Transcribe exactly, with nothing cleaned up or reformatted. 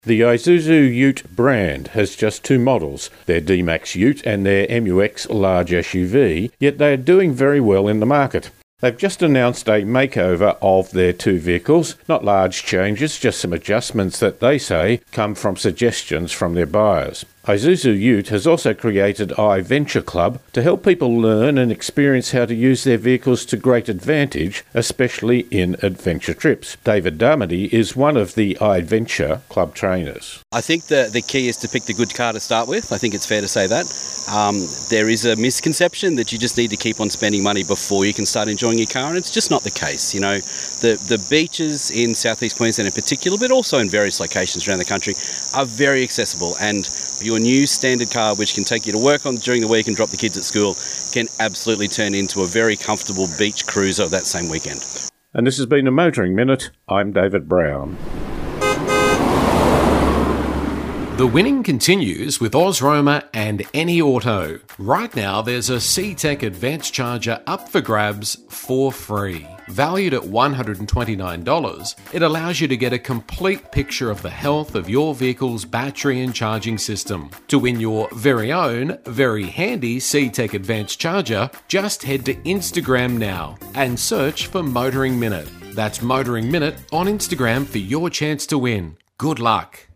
The Isuzu Ute brand has just two models, their D-Max Ute and their M U X large S U V, yet they are doing very well in the market. They've just announced a makeover of their two vehicles, not large changes, just some adjustments that they say come from suggestions from their buyers. Isuzu Ute has also created iVenture Club to help people learn and experience how to use their vehicles to great advantage, especially in adventure trips. David Darmody is one of the iVenture Club trainers. I think the, the key is to pick the good car to start with. I think it's fair to say that. Um, there is a misconception that you just need to keep on spending money before you can start enjoying your car, and it's just not the case. You know, the, the beaches in southeast Queensland in particular, but also in various locations around the country, are very accessible, and your new standard car, which can take you to work on during the week and drop the kids at school, can absolutely turn into a very comfortable beach cruiser that same weekend. And this has been a Motoring Minute. I'm David Brown. The winning continues with Ozroma and Any Auto. Right now, there's a C-Tech Advanced Charger up for grabs for free. Valued at one hundred twenty-nine dollars, it allows you to get a complete picture of the health of your vehicle's battery and charging system. To win your very own, very handy C-Tech Advanced Charger, just head to Instagram now and search for Motoring Minute. That's Motoring Minute on Instagram for your chance to win. Good luck.